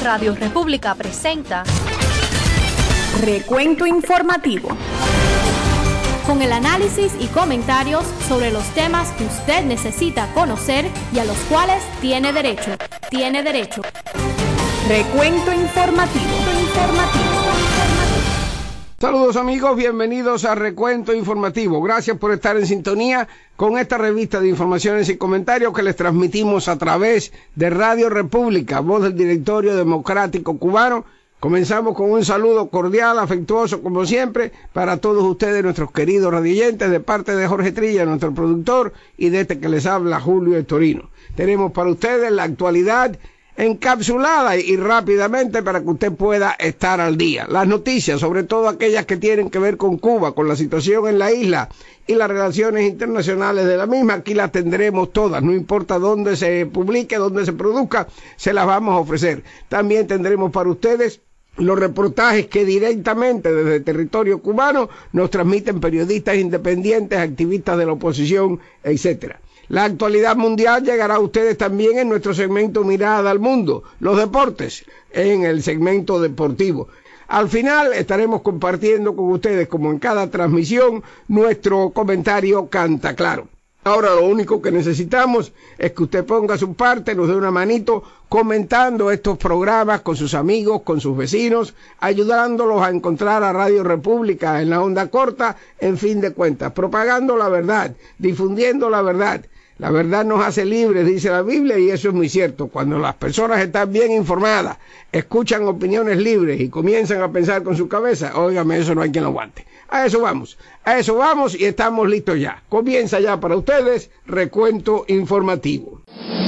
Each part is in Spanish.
Radio República presenta Recuento Informativo, con el análisis y comentarios sobre los temas que usted necesita conocer y a los cuales tiene derecho. Recuento Informativo. Saludos amigos, bienvenidos a Recuento Informativo. Gracias por estar en sintonía con esta revista de informaciones y comentarios que les transmitimos a través de Radio República, voz del Directorio Democrático Cubano. Comenzamos con un saludo cordial, afectuoso, como siempre, para todos ustedes, nuestros queridos radioyentes, de parte de Jorge Trilla, nuestro productor, y de este que les habla, Julio Estorino. Tenemos para ustedes la actualidad encapsulada y rápidamente para que usted pueda estar al día. Las noticias, sobre todo aquellas que tienen que ver con Cuba, con la situación en la isla y las relaciones internacionales de la misma, aquí las tendremos todas, no importa dónde se publique, dónde se produzca, se las vamos a ofrecer. También tendremos para ustedes los reportajes que directamente desde el territorio cubano nos transmiten periodistas independientes, activistas de la oposición, etcétera. La actualidad mundial llegará a ustedes también en nuestro segmento Mirada al Mundo, los deportes, en el segmento deportivo. Al final estaremos compartiendo con ustedes, como en cada transmisión, nuestro comentario Canta Claro. Ahora lo único que necesitamos es que usted ponga su parte, nos dé una manito comentando estos programas con sus amigos, con sus vecinos, ayudándolos a encontrar a Radio República en la onda corta, en fin de cuentas, propagando la verdad, difundiendo la verdad. La verdad nos hace libres, dice la Biblia, y eso es muy cierto. Cuando las personas están bien informadas, escuchan opiniones libres y comienzan a pensar con su cabeza, óigame, eso no hay quien lo aguante. A eso vamos y estamos listos ya. Comienza ya para ustedes Recuento Informativo.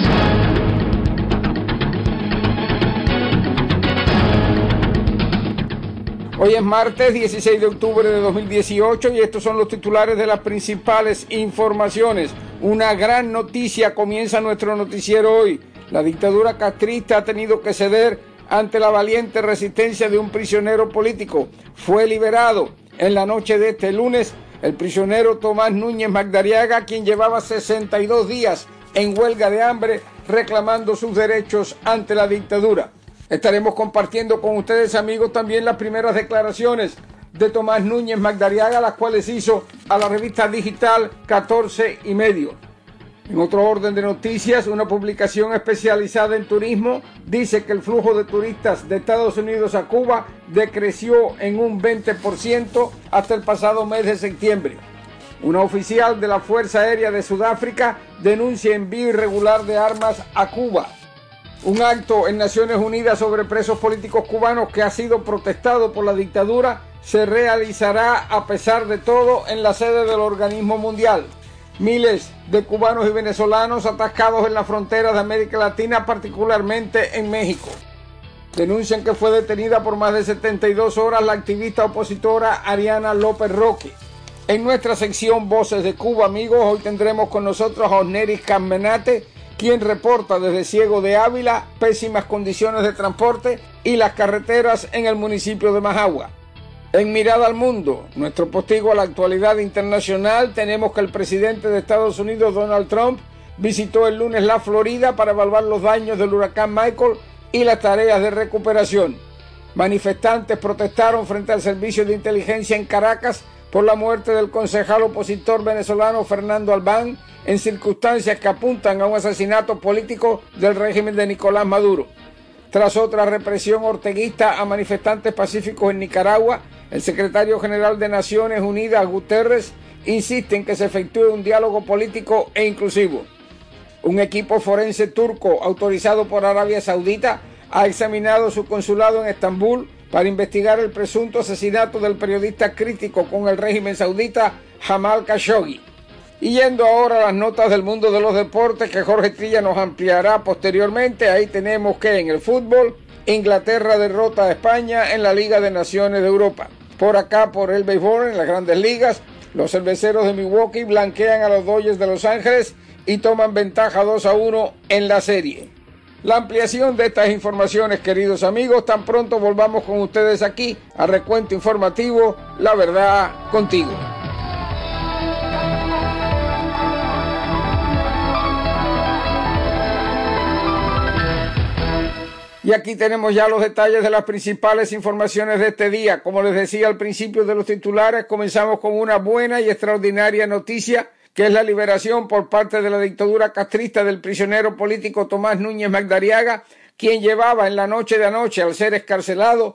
Hoy es martes 16 de octubre de 2018 y estos son los titulares de las principales informaciones. Una gran noticia comienza nuestro noticiero hoy. La dictadura castrista ha tenido que ceder ante la valiente resistencia de un prisionero político. Fue liberado en la noche de este lunes el prisionero Tomás Núñez Magdariaga, quien llevaba 62 días en huelga de hambre reclamando sus derechos ante la dictadura. Estaremos compartiendo con ustedes, amigos, también las primeras declaraciones de Tomás Núñez Magdariaga, las cuales hizo a la revista digital 14 y medio. En otro orden de noticias, una publicación especializada en turismo dice que el flujo de turistas de Estados Unidos a Cuba decreció en un 20% hasta el pasado mes de septiembre. Una oficial de la Fuerza Aérea de Sudáfrica denuncia envío irregular de armas a Cuba. Un acto en Naciones Unidas sobre presos políticos cubanos que ha sido protestado por la dictadura se realizará a pesar de todo en la sede del organismo mundial. Miles de cubanos y venezolanos atascados en las fronteras de América Latina, particularmente en México. Denuncian que fue detenida por más de 72 horas la activista opositora Ariana López Roque. En nuestra sección Voces de Cuba, amigos, hoy tendremos con nosotros a Osneris Carmenate, quien reporta desde Ciego de Ávila pésimas condiciones de transporte y las carreteras en el municipio de Majagua. En Mirada al Mundo, nuestro postigo a la actualidad internacional, tenemos que el presidente de Estados Unidos, Donald Trump, visitó el lunes la Florida para evaluar los daños del huracán Michael y las tareas de recuperación. Manifestantes protestaron frente al servicio de inteligencia en Caracas por la muerte del concejal opositor venezolano Fernando Albán, en circunstancias que apuntan a un asesinato político del régimen de Nicolás Maduro. Tras otra represión orteguista a manifestantes pacíficos en Nicaragua, el secretario general de Naciones Unidas, Guterres, insiste en que se efectúe un diálogo político e inclusivo. Un equipo forense turco autorizado por Arabia Saudita ha examinado su consulado en Estambul para investigar el presunto asesinato del periodista crítico con el régimen saudita Jamal Khashoggi. Y yendo ahora a las notas del mundo de los deportes que Jorge Trilla nos ampliará posteriormente, ahí tenemos que en el fútbol, Inglaterra derrota a España en la Liga de Naciones de Europa. Por acá, por el béisbol, en las grandes ligas, los cerveceros de Milwaukee blanquean a los Dodgers de Los Ángeles y toman ventaja 2-1 en la serie. La ampliación de estas informaciones, queridos amigos, tan pronto volvamos con ustedes aquí a Recuento Informativo, La Verdad Contigo. Y aquí tenemos ya los detalles de las principales informaciones de este día. Como les decía al principio de los titulares, comenzamos con una buena y extraordinaria noticia, que es la liberación por parte de la dictadura castrista del prisionero político Tomás Núñez Magdariaga, quien llevaba en la noche de anoche, al ser excarcelado,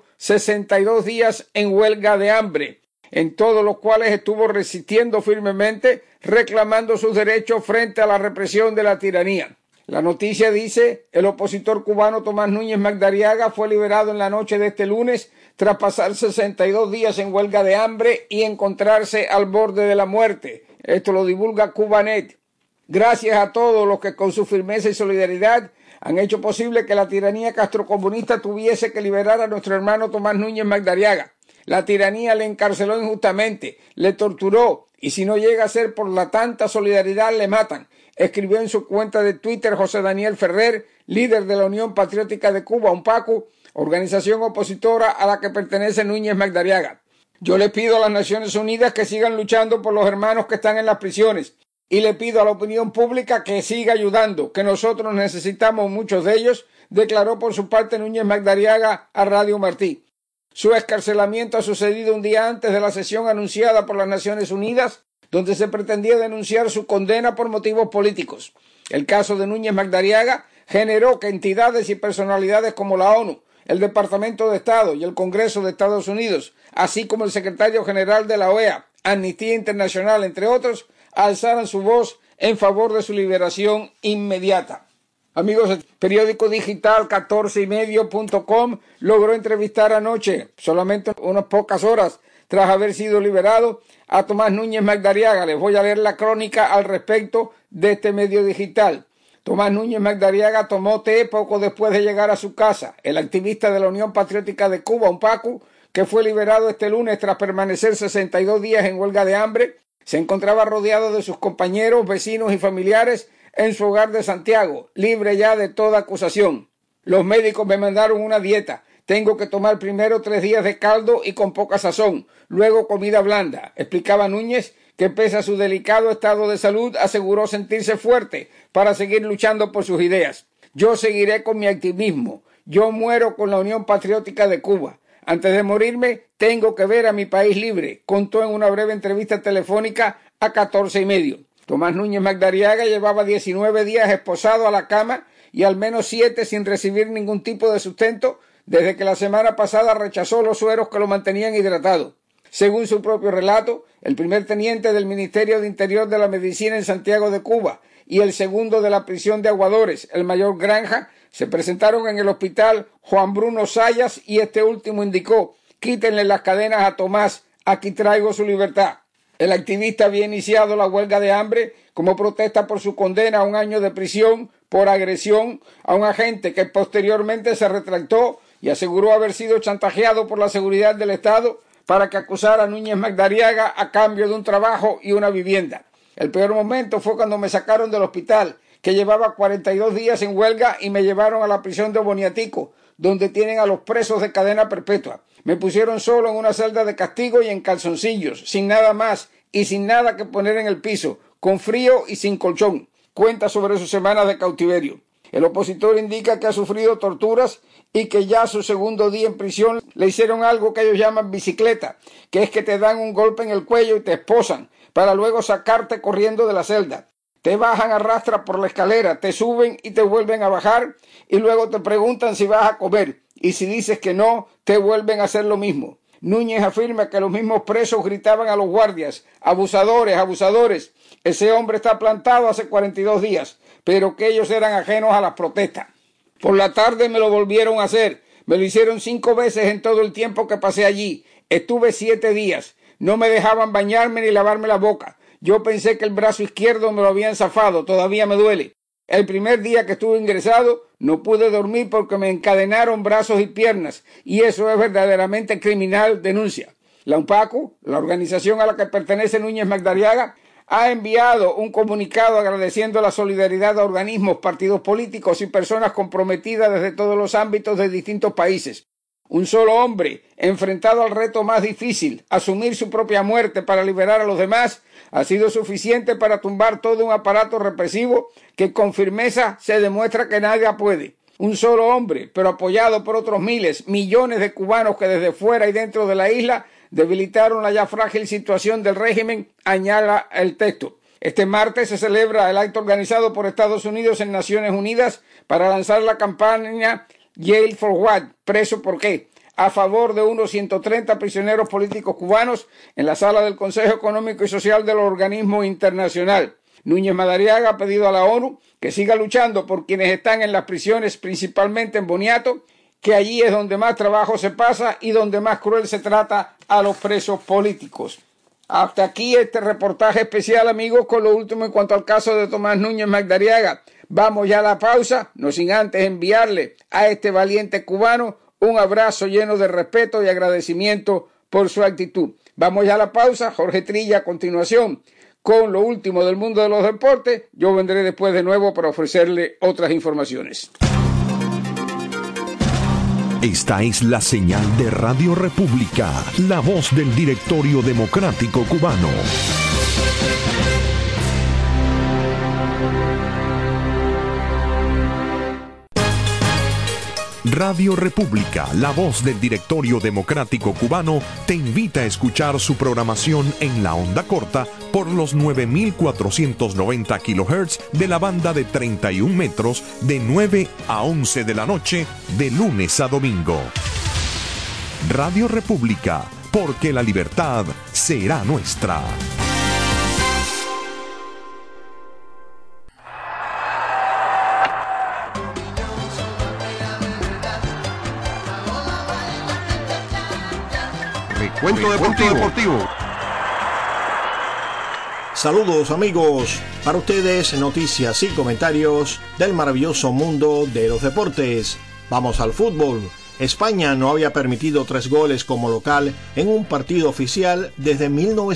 62 días en huelga de hambre, en todos los cuales estuvo resistiendo firmemente, reclamando sus derechos frente a la represión de la tiranía. La noticia dice: el opositor cubano Tomás Núñez Magdariaga fue liberado en la noche de este lunes tras pasar 62 días en huelga de hambre y encontrarse al borde de la muerte. Esto lo divulga Cubanet. Gracias a todos los que con su firmeza y solidaridad han hecho posible que la tiranía castrocomunista tuviese que liberar a nuestro hermano Tomás Núñez Magdariaga. La tiranía le encarceló injustamente, le torturó, y si no llega a ser por la tanta solidaridad, le matan, escribió en su cuenta de Twitter José Daniel Ferrer, líder de la Unión Patriótica de Cuba, UNPACU, organización opositora a la que pertenece Núñez Magdariaga. Yo le pido a las Naciones Unidas que sigan luchando por los hermanos que están en las prisiones, y le pido a la opinión pública que siga ayudando, que nosotros necesitamos muchos de ellos, declaró por su parte Núñez Magdariaga a Radio Martí. Su excarcelamiento ha sucedido un día antes de la sesión anunciada por las Naciones Unidas, donde se pretendía denunciar su condena por motivos políticos. El caso de Núñez Magdariaga generó que entidades y personalidades como la ONU, el Departamento de Estado y el Congreso de Estados Unidos, así como el secretario general de la OEA, Amnistía Internacional, entre otros, alzaran su voz en favor de su liberación inmediata. Amigos, el periódico digital 14ymedio.com logró entrevistar anoche, solamente unas pocas horas tras haber sido liberado, a Tomás Núñez Magdariaga. Les voy a leer la crónica al respecto de este medio digital. Tomás Núñez Magdariaga tomó té poco después de llegar a su casa. El activista de la Unión Patriótica de Cuba, UNPACU, que fue liberado este lunes tras permanecer 62 días en huelga de hambre, se encontraba rodeado de sus compañeros, vecinos y familiares en su hogar de Santiago, libre ya de toda acusación. Los médicos me mandaron una dieta. Tengo que tomar primero 3 días de caldo y con poca sazón, luego comida blanda, explicaba Núñez, que pese a su delicado estado de salud aseguró sentirse fuerte para seguir luchando por sus ideas. Yo seguiré con mi activismo. Yo muero con la Unión Patriótica de Cuba. Antes de morirme, tengo que ver a mi país libre, contó en una breve entrevista telefónica a 14 y medio. Tomás Núñez Magdariaga llevaba 19 días esposado a la cama y al menos 7 sin recibir ningún tipo de sustento desde que la semana pasada rechazó los sueros que lo mantenían hidratado. Según su propio relato, el primer teniente del Ministerio de Interior de la Medicina en Santiago de Cuba y el segundo de la prisión de Aguadores, el mayor Granja, se presentaron en el hospital Juan Bruno Sayas y este último indicó: quítenle las cadenas a Tomás, aquí traigo su libertad. El activista había iniciado la huelga de hambre como protesta por su condena a 1 año de prisión por agresión a un agente que posteriormente se retractó y aseguró haber sido chantajeado por la seguridad del Estado para que acusara a Núñez Magdariaga a cambio de un trabajo y una vivienda. El peor momento fue cuando me sacaron del hospital, que llevaba 42 días en huelga, y me llevaron a la prisión de Boniatico, donde tienen a los presos de cadena perpetua. Me pusieron solo en una celda de castigo y en calzoncillos, sin nada más y sin nada que poner en el piso, con frío y sin colchón. Cuenta sobre sus semanas de cautiverio. El opositor indica que ha sufrido torturas y que ya su segundo día en prisión le hicieron algo que ellos llaman bicicleta, que es que te dan un golpe en el cuello y te esposan, para luego sacarte corriendo de la celda. Te bajan a rastra por la escalera, te suben y te vuelven a bajar, y luego te preguntan si vas a comer, y si dices que no, te vuelven a hacer lo mismo. Núñez afirma que los mismos presos gritaban a los guardias: abusadores, abusadores. Ese hombre está plantado hace 42 días, pero que ellos eran ajenos a las protestas. Por la tarde me lo volvieron a hacer. Me lo hicieron 5 veces en todo el tiempo que pasé allí. Estuve 7 días. No me dejaban bañarme ni lavarme la boca. Yo pensé que el brazo izquierdo me lo habían zafado. Todavía me duele. El primer día que estuve ingresado no pude dormir porque me encadenaron brazos y piernas. Y eso es verdaderamente criminal, denuncia. La UNPACU, la organización a la que pertenece Núñez Magdariaga, ha enviado un comunicado agradeciendo la solidaridad a organismos, partidos políticos y personas comprometidas desde todos los ámbitos de distintos países. Un solo hombre, enfrentado al reto más difícil, asumir su propia muerte para liberar a los demás, ha sido suficiente para tumbar todo un aparato represivo que con firmeza se demuestra que nadie puede. un solo hombre, pero apoyado por otros miles, millones de cubanos que desde fuera y dentro de la isla debilitaron la ya frágil situación del régimen, añala el texto. Este martes se celebra el acto organizado por Estados Unidos en Naciones Unidas para lanzar la campaña Jail for What, ¿preso por qué?, a favor de unos 130 prisioneros políticos cubanos en la sala del Consejo Económico y Social del organismo internacional. Núñez Madariaga ha pedido a la ONU que siga luchando por quienes están en las prisiones, principalmente en Boniato, que allí es donde más trabajo se pasa y donde más cruel se trata a los presos políticos. Hasta aquí este reportaje especial, amigos, con lo último en cuanto al caso de Tomás Núñez Madariaga. Vamos ya a la pausa, no sin antes enviarle a este valiente cubano un abrazo lleno de respeto y agradecimiento por su actitud. Vamos ya a la pausa. Jorge Trilla a continuación con lo último del mundo de los deportes. Yo vendré después de nuevo para ofrecerle otras informaciones. Esta es la señal de Radio República, la voz del Directorio Democrático Cubano. Radio República, la voz del Directorio Democrático Cubano, te invita a escuchar su programación en la onda corta por los 9.490 kHz de la banda de 31 metros de 9 a 11 de la noche, de lunes a domingo. Radio República, porque la libertad será nuestra. Recuento deportivo. Saludos amigos, para ustedes noticias y comentarios del maravilloso mundo de los deportes. Vamos al fútbol. España no había permitido 3 goles como local en un partido oficial desde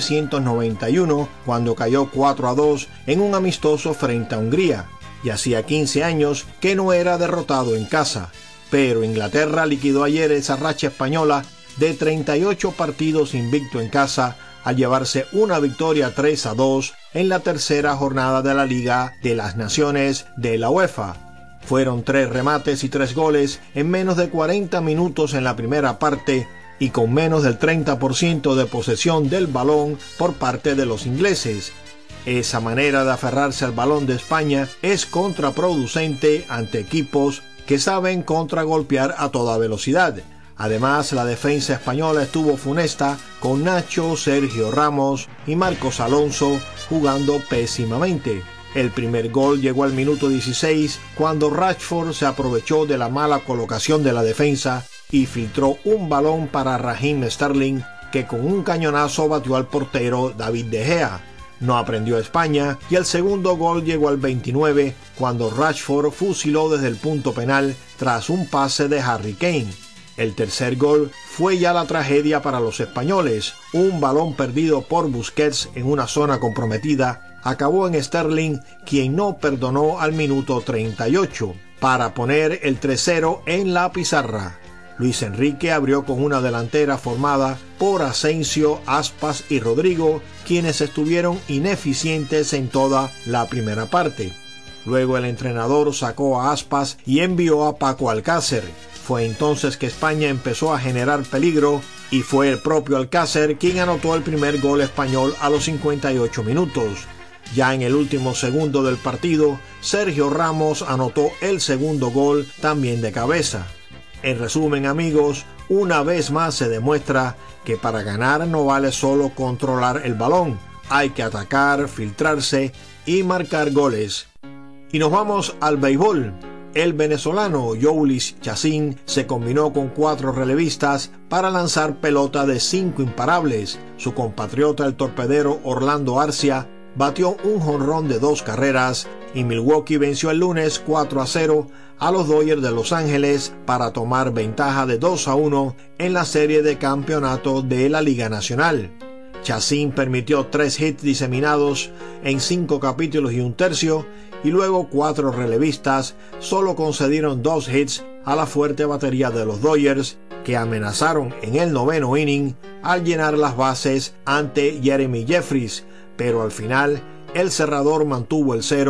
1991, cuando cayó 4-2 en un amistoso frente a Hungría, y hacía 15 años que no era derrotado en casa. Pero Inglaterra liquidó ayer esa racha española de 38 partidos invicto en casa al llevarse una victoria 3-2 en la tercera jornada de la Liga de las Naciones de la UEFA. Fueron 3 remates y 3 goles en menos de 40 minutos en la primera parte y con menos del 30% de posesión del balón por parte de los ingleses. Esa manera de aferrarse al balón de España es contraproducente ante equipos que saben contragolpear a toda velocidad. Además, la defensa española estuvo funesta con Nacho, Sergio Ramos y Marcos Alonso jugando pésimamente. El primer gol llegó al minuto 16 cuando Rashford se aprovechó de la mala colocación de la defensa y filtró un balón para Raheem Sterling, que con un cañonazo batió al portero David De Gea. No aprendió España y el segundo gol llegó al 29 cuando Rashford fusiló desde el punto penal tras un pase de Harry Kane. El tercer gol fue ya la tragedia para los españoles. Un balón perdido por Busquets en una zona comprometida acabó en Sterling, quien no perdonó al minuto 38, para poner el 3-0 en la pizarra. Luis Enrique abrió con una delantera formada por Asensio, Aspas y Rodrigo, quienes estuvieron ineficientes en toda la primera parte. Luego el entrenador sacó a Aspas y envió a Paco Alcácer. Fue entonces que España empezó a generar peligro y fue el propio Alcácer quien anotó el primer gol español a los 58 minutos. Ya en el último segundo del partido, Sergio Ramos anotó el segundo gol también de cabeza. En resumen, amigos, una vez más se demuestra que para ganar no vale solo controlar el balón, hay que atacar, filtrarse y marcar goles. Y nos vamos al béisbol. El venezolano Jhoulys Chacín se combinó con 4 relevistas para lanzar pelota de 5 imparables. Su compatriota el torpedero Orlando Arcia batió un jonrón de 2 carreras y Milwaukee venció el lunes 4-0 a los Dodgers de Los Ángeles para tomar ventaja de 2-1 en la serie de campeonato de la Liga Nacional. Chacín permitió 3 hits diseminados en 5 capítulos y un tercio, y luego 4 relevistas solo concedieron 2 hits a la fuerte batería de los Dodgers, que amenazaron en el 9º inning al llenar las bases ante Jeremy Jeffries, pero al final el cerrador mantuvo el 0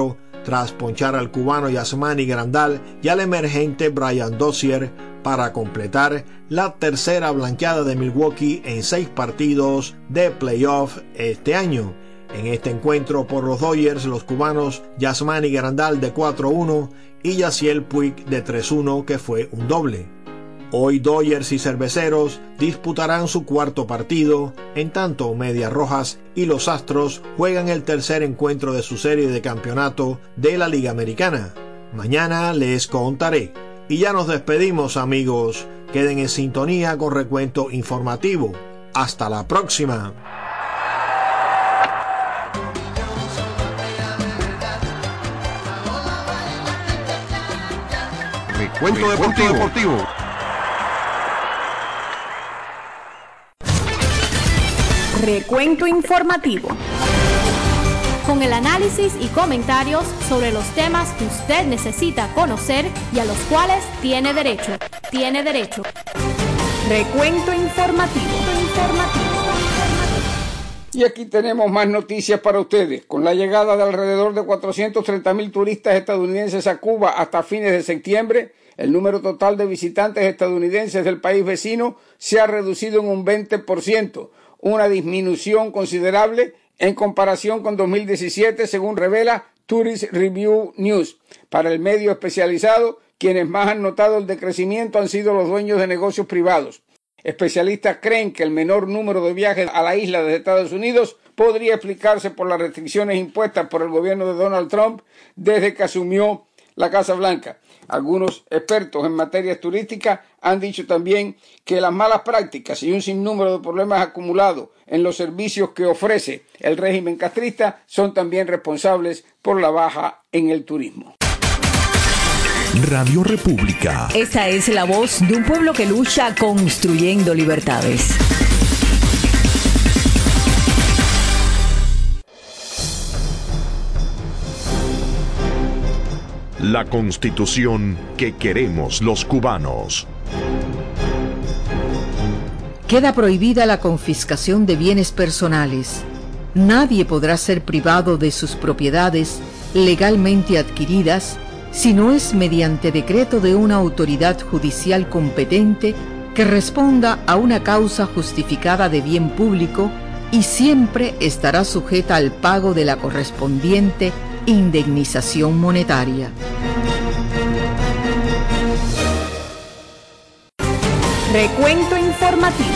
tras ponchar al cubano Yasmani Grandal y al emergente Brian Dozier para completar la tercera blanqueada de Milwaukee en 6 partidos de playoff este año. En este encuentro por los Dodgers, los cubanos Yasmani Grandal de 4-1 y Yasiel Puig de 3-1, que fue un doble. Hoy Dodgers y Cerveceros disputarán su cuarto partido, en tanto Medias Rojas y los Astros juegan el tercer encuentro de su serie de campeonato de la Liga Americana. Mañana les contaré. Y ya nos despedimos, amigos. Queden en sintonía con Recuento Informativo. Hasta la próxima. Recuento Deportivo. Recuento informativo. Con el análisis y comentarios sobre los temas que usted necesita conocer y a los cuales tiene derecho. Recuento informativo. Y aquí tenemos más noticias para ustedes. Con la llegada de alrededor de 430,000 turistas estadounidenses a Cuba hasta fines de septiembre, el número total de visitantes estadounidenses del país vecino se ha reducido en un 20%, una disminución considerable en comparación con 2017, según revela Tourist Review News. Para el medio especializado, quienes más han notado el decrecimiento han sido los dueños de negocios privados. Especialistas creen que el menor número de viajes a la isla de Estados Unidos podría explicarse por las restricciones impuestas por el gobierno de Donald Trump desde que asumió la Casa Blanca. Algunos expertos en materias turísticas han dicho también que las malas prácticas y un sinnúmero de problemas acumulados en los servicios que ofrece el régimen castrista son también responsables por la baja en el turismo. Radio República. Esta es la voz de un pueblo que lucha construyendo libertades. La Constitución que queremos los cubanos. Queda prohibida la confiscación de bienes personales. Nadie podrá ser privado de sus propiedades legalmente adquiridas si no es mediante decreto de una autoridad judicial competente que responda a una causa justificada de bien público y siempre estará sujeta al pago de la correspondiente indemnización monetaria. Recuento informativo.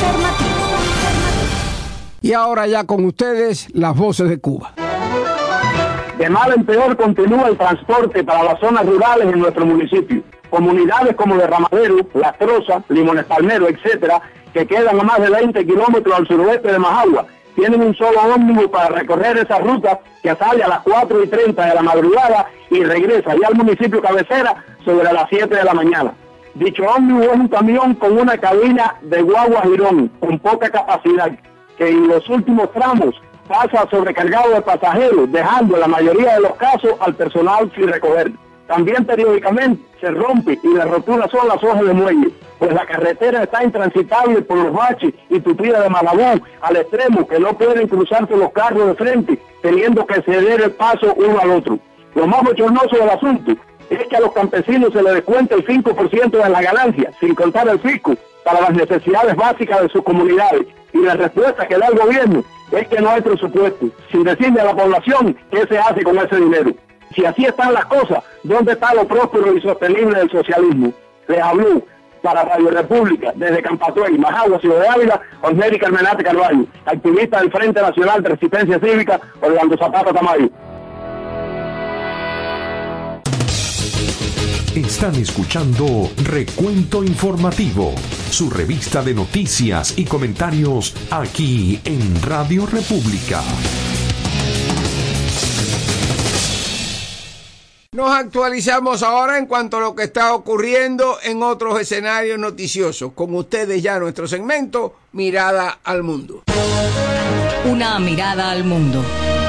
Y ahora ya con ustedes, las voces de Cuba. De mal en peor continúa el transporte para las zonas rurales en nuestro municipio. Comunidades como Derramadero, Las Trozas, Limones Palmero, etcétera, que quedan a más de 20 kilómetros al suroeste de Majagua, tienen un solo ómnibus para recorrer esa ruta que sale a las 4:30 de la madrugada y regresa ya al municipio cabecera sobre las 7 de la mañana. Dicho ómnibus es un camión con una cabina de guagua girón con poca capacidad, que en los últimos tramos pasa sobrecargado de pasajeros, dejando en la mayoría de los casos al personal sin recoger. También periódicamente se rompe y las roturas son las hojas de muelle, pues la carretera está intransitable por los baches y tupida de Malabú al extremo que no pueden cruzarse los carros de frente, teniendo que ceder el paso uno al otro. Lo más bochornoso del asunto es que a los campesinos se les descuenta el 5% de la ganancia, sin contar el fisco, para las necesidades básicas de sus comunidades. Y la respuesta que da el gobierno es que no hay presupuesto, sin decirle a la población qué se hace con ese dinero. Si así están las cosas, ¿dónde está lo próspero y sostenible del socialismo? Les habló para Radio República, desde Campatuey, Majagua, Ciudad de Ávila, Osmeri Carmenate Carvalho, activista del Frente Nacional de Resistencia Cívica, Orlando Zapata Tamayo. Están escuchando Recuento Informativo, su revista de noticias y comentarios aquí en Radio República. Nos actualizamos ahora en cuanto a lo que está ocurriendo en otros escenarios noticiosos. Con ustedes ya nuestro segmento Mirada al Mundo. Una mirada al mundo.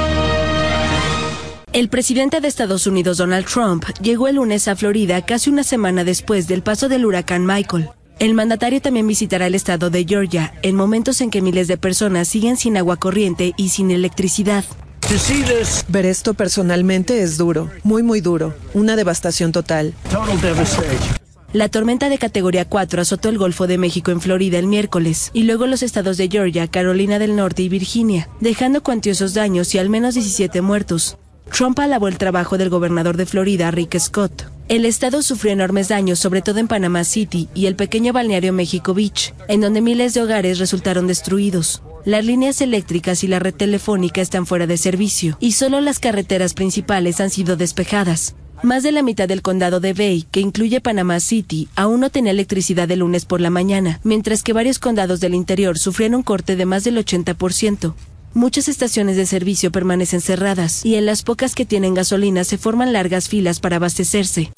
El presidente de Estados Unidos, Donald Trump, llegó el lunes a Florida casi una semana después del paso del huracán Michael. El mandatario también visitará el estado de Georgia en momentos en que miles de personas siguen sin agua corriente y sin electricidad. Ver esto personalmente es duro, muy muy duro, una devastación total. La tormenta de categoría 4 azotó el Golfo de México en Florida el miércoles y luego los estados de Georgia, Carolina del Norte y Virginia, dejando cuantiosos daños y al menos 17 muertos. Trump alabó el trabajo del gobernador de Florida, Rick Scott. El estado sufrió enormes daños, sobre todo en Panama City y el pequeño balneario Mexico Beach, en donde miles de hogares resultaron destruidos. Las líneas eléctricas y la red telefónica están fuera de servicio y solo las carreteras principales han sido despejadas. Más de la mitad del condado de Bay, que incluye Panama City, aún no tenía electricidad el lunes por la mañana, mientras que varios condados del interior sufrieron un corte de más del 80%. Muchas estaciones de servicio permanecen cerradas y en las pocas que tienen gasolina se forman largas filas para abastecerse.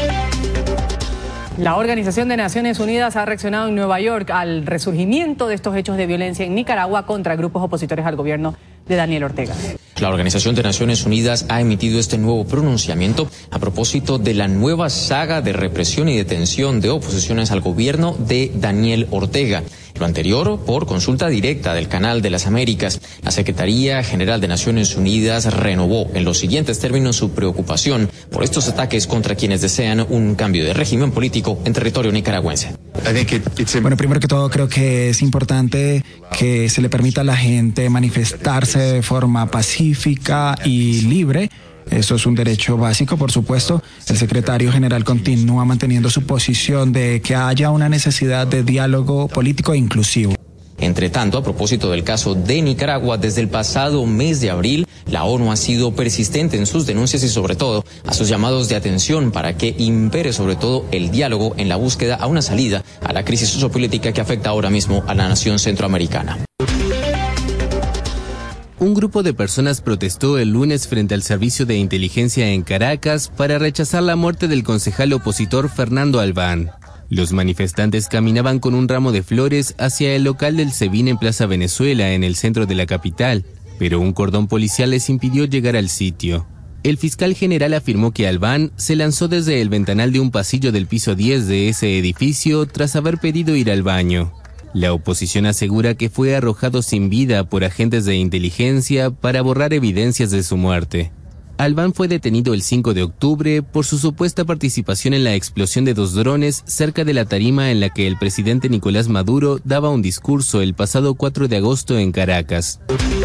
La Organización de Naciones Unidas ha reaccionado en Nueva York al resurgimiento de estos hechos de violencia en Nicaragua contra grupos opositores al gobierno de Daniel Ortega. La Organización de Naciones Unidas ha emitido este nuevo pronunciamiento a propósito de la nueva saga de represión y detención de oposiciones al gobierno de Daniel Ortega. Lo anterior por consulta directa del Canal de las Américas. La Secretaría General de Naciones Unidas renovó en los siguientes términos su preocupación por estos ataques contra quienes desean un cambio de régimen político en territorio nicaragüense. Bueno, primero que todo creo que es importante que se le permita a la gente manifestarse de forma pacífica y libre. Eso es un derecho básico, por supuesto. El secretario general continúa manteniendo su posición de que haya una necesidad de diálogo político e inclusivo. Entre tanto, a propósito del caso de Nicaragua, desde el pasado mes de abril, la ONU ha sido persistente en sus denuncias y sobre todo a sus llamados de atención para que impere sobre todo el diálogo en la búsqueda a una salida a la crisis sociopolítica que afecta ahora mismo a la nación centroamericana. Un grupo de personas protestó el lunes frente al servicio de inteligencia en Caracas para rechazar la muerte del concejal opositor Fernando Albán. Los manifestantes caminaban con un ramo de flores hacia el local del SEBIN en Plaza Venezuela, en el centro de la capital, pero un cordón policial les impidió llegar al sitio. El fiscal general afirmó que Albán se lanzó desde el ventanal de un pasillo del piso 10 de ese edificio tras haber pedido ir al baño. La oposición asegura que fue arrojado sin vida por agentes de inteligencia para borrar evidencias de su muerte. Albán fue detenido el 5 de octubre por su supuesta participación en la explosión de 2 drones cerca de la tarima en la que el presidente Nicolás Maduro daba un discurso el pasado 4 de agosto en Caracas.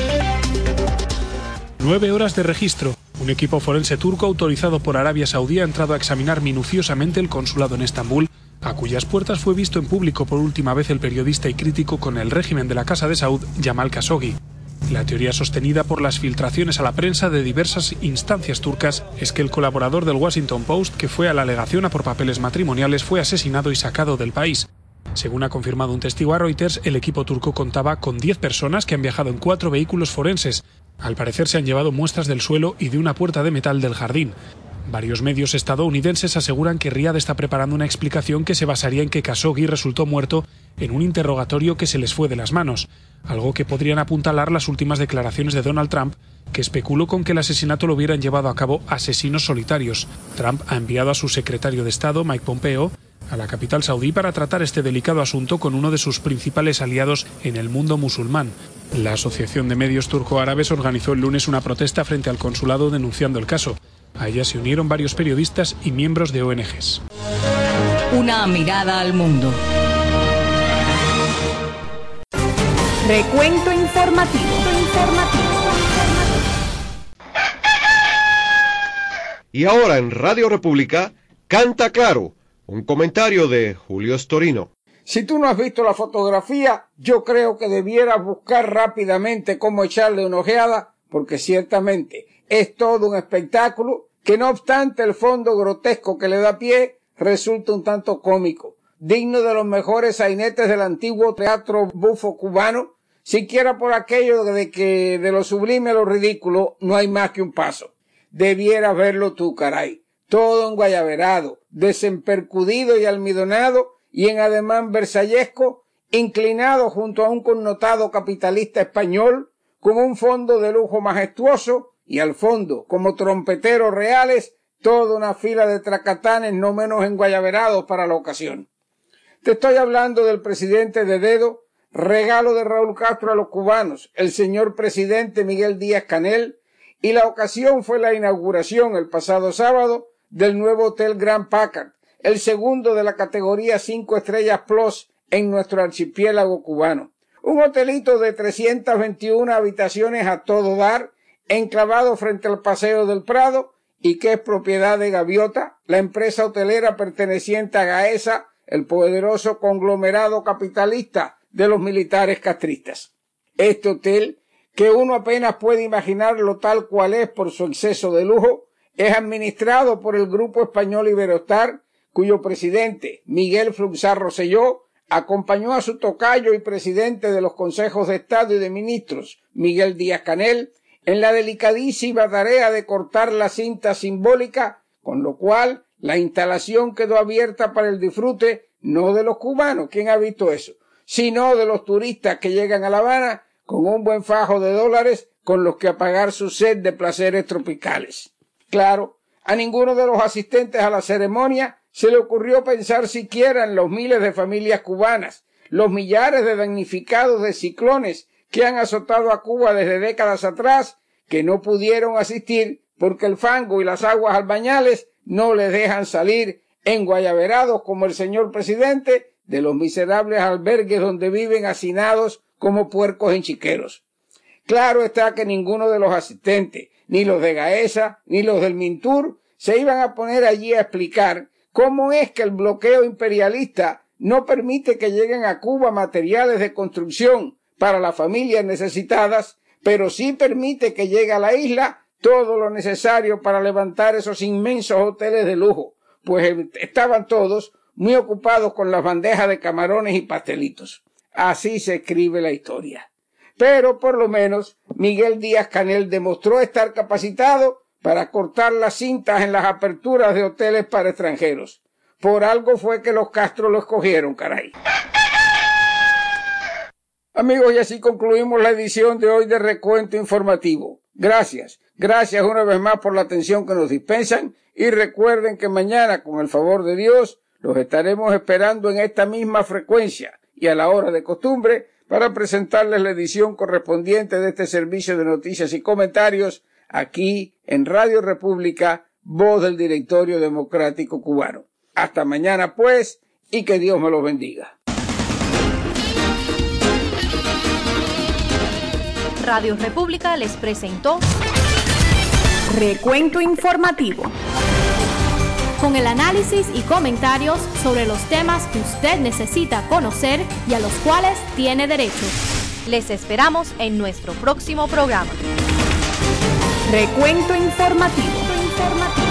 9 horas de registro. Un equipo forense turco autorizado por Arabia Saudí ha entrado a examinar minuciosamente el consulado en Estambul, a cuyas puertas fue visto en público por última vez el periodista y crítico con el régimen de la Casa de Saud, Jamal Khashoggi. La teoría sostenida por las filtraciones a la prensa de diversas instancias turcas es que el colaborador del Washington Post, que fue a la legación a por papeles matrimoniales, fue asesinado y sacado del país. Según ha confirmado un testigo a Reuters, el equipo turco contaba con 10 personas que han viajado en 4 vehículos forenses. Al parecer se han llevado muestras del suelo y de una puerta de metal del jardín. Varios medios estadounidenses aseguran que Riad está preparando una explicación que se basaría en que Khashoggi resultó muerto en un interrogatorio que se les fue de las manos, algo que podrían apuntalar las últimas declaraciones de Donald Trump, que especuló con que el asesinato lo hubieran llevado a cabo asesinos solitarios. Trump ha enviado a su secretario de Estado, Mike Pompeo, a la capital saudí para tratar este delicado asunto con uno de sus principales aliados en el mundo musulmán. La Asociación de Medios Turco-Árabes organizó el lunes una protesta frente al consulado denunciando el caso. A ella se unieron varios periodistas y miembros de ONGs. Una mirada al mundo. Recuento informativo. Y ahora en Radio República, Canta Claro, un comentario de Julio Storino. Si tú no has visto la fotografía, yo creo que debieras buscar rápidamente cómo echarle una ojeada, porque ciertamente es todo un espectáculo que, no obstante el fondo grotesco que le da pie, resulta un tanto cómico, digno de los mejores sainetes del antiguo teatro bufo cubano, siquiera por aquello de que de lo sublime a lo ridículo no hay más que un paso. Debieras verlo tú, caray. Todo enguayaberado, desempercudido y almidonado, y en ademán versallesco, inclinado junto a un connotado capitalista español, con un fondo de lujo majestuoso, y al fondo, como trompeteros reales, toda una fila de tracatanes no menos enguayaberados para la ocasión. Te estoy hablando del presidente de dedo, regalo de Raúl Castro a los cubanos, el señor presidente Miguel Díaz-Canel, y la ocasión fue la inauguración el pasado sábado del nuevo Hotel Grand Packard, el segundo de la categoría 5 estrellas plus en nuestro archipiélago cubano. Un hotelito de 321 habitaciones a todo dar, enclavado frente al Paseo del Prado y que es propiedad de Gaviota, la empresa hotelera perteneciente a Gaesa, el poderoso conglomerado capitalista de los militares castristas. Este hotel, que uno apenas puede imaginarlo tal cual es por su exceso de lujo, es administrado por el grupo español Iberostar, cuyo presidente, Miguel Fluxar Rosselló, acompañó a su tocayo y presidente de los consejos de Estado y de Ministros, Miguel Díaz-Canel, en la delicadísima tarea de cortar la cinta simbólica, con lo cual la instalación quedó abierta para el disfrute no de los cubanos, ¿quién ha visto eso?, sino de los turistas que llegan a La Habana con un buen fajo de dólares con los que apagar su sed de placeres tropicales. Claro, a ninguno de los asistentes a la ceremonia se le ocurrió pensar siquiera en los miles de familias cubanas, los millares de damnificados de ciclones que han azotado a Cuba desde décadas atrás, que no pudieron asistir porque el fango y las aguas albañales no les dejan salir enguayaberados como el señor presidente de los miserables albergues donde viven hacinados como puercos en chiqueros. Claro está que ninguno de los asistentes, ni los de Gaesa, ni los del Mintur, se iban a poner allí a explicar cómo es que el bloqueo imperialista no permite que lleguen a Cuba materiales de construcción para las familias necesitadas, pero sí permite que llegue a la isla todo lo necesario para levantar esos inmensos hoteles de lujo, pues estaban todos muy ocupados con las bandejas de camarones y pastelitos. Así se escribe la historia. Pero por lo menos Miguel Díaz-Canel demostró estar capacitado para cortar las cintas en las aperturas de hoteles para extranjeros. Por algo fue que los Castro lo escogieron, caray. Amigos, y así concluimos la edición de hoy de Recuento Informativo. Gracias una vez más por la atención que nos dispensan y recuerden que mañana, con el favor de Dios, los estaremos esperando en esta misma frecuencia y a la hora de costumbre para presentarles la edición correspondiente de este servicio de noticias y comentarios aquí en Radio República, voz del Directorio Democrático Cubano. Hasta mañana pues, y que Dios me los bendiga. Radio República les presentó Recuento Informativo, con el análisis y comentarios sobre los temas que usted necesita conocer y a los cuales tiene derecho. Les esperamos en nuestro próximo programa. Recuento Informativo.